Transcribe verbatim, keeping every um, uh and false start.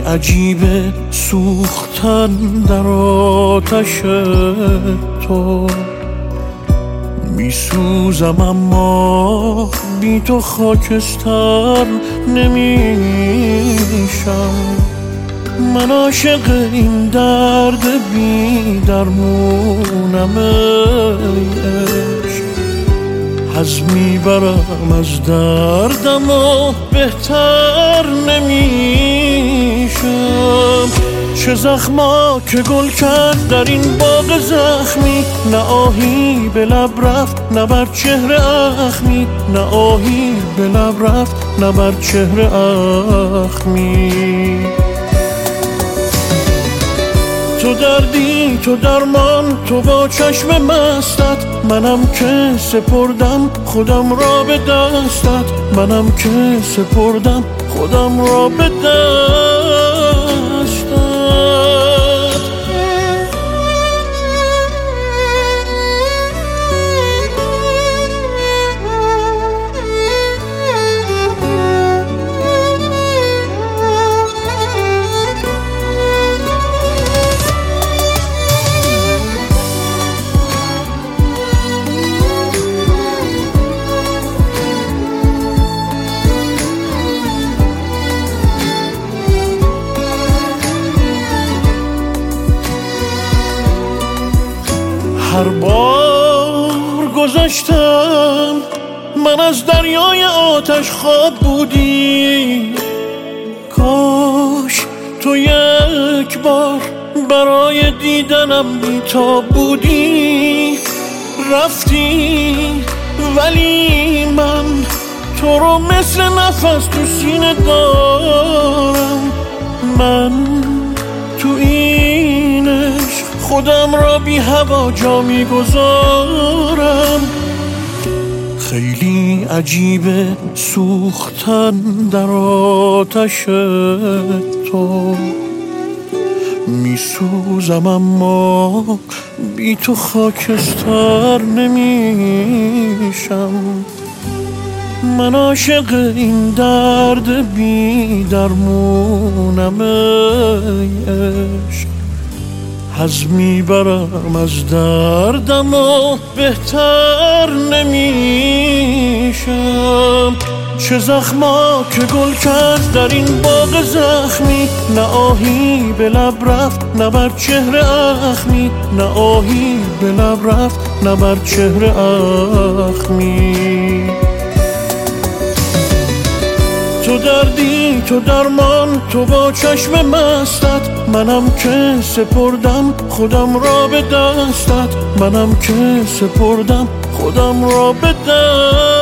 عجیبه سوختن در آتش تو، میسوزم اما بی تو خاکستر نمیشم. من عاشق این درد بی درمونم ای عشق، حظ میبرم از دردم و بهتر نمیشم. چه زخما که گل کرد در این باغ زخمی، نه آهی به لب رفت نه بر چهره اخمی، نه آهی به لب رفت نه بر چهره اخمی. تو دردی تو درمان تو با چشم مستت، منم که سپردم خودم را به دستت، منم که سپردم خودم را به دستت. هر بار گذشتم من از دریای آتش خواب بودی، کاش تو یک بار برای دیدنم بی‌تاب بودی. رفتی ولی من تو رو مثل نفس تو سینه دارم. من تو این عشق خودم را بی هوا جا میگذارم. خیلی عجیبه سوختن در آتش تو، میسوزم اما بی تو خاکستر نمیشم. من عاشق این درد بی درمونم ای عشق، حظ میبرم از دردم و بهتر نمیشم. چه زخما که گل کرد در این باغ زخمی، نه آهی به لب رفت نه بر چهره اخمی، نه آهی به لب رفت نه بر چهره اخمی. تو دردی تو درمان تو با چشم مستت، منم که سپردم خودم را به دستت، منم که سپردم خودم را به دستت.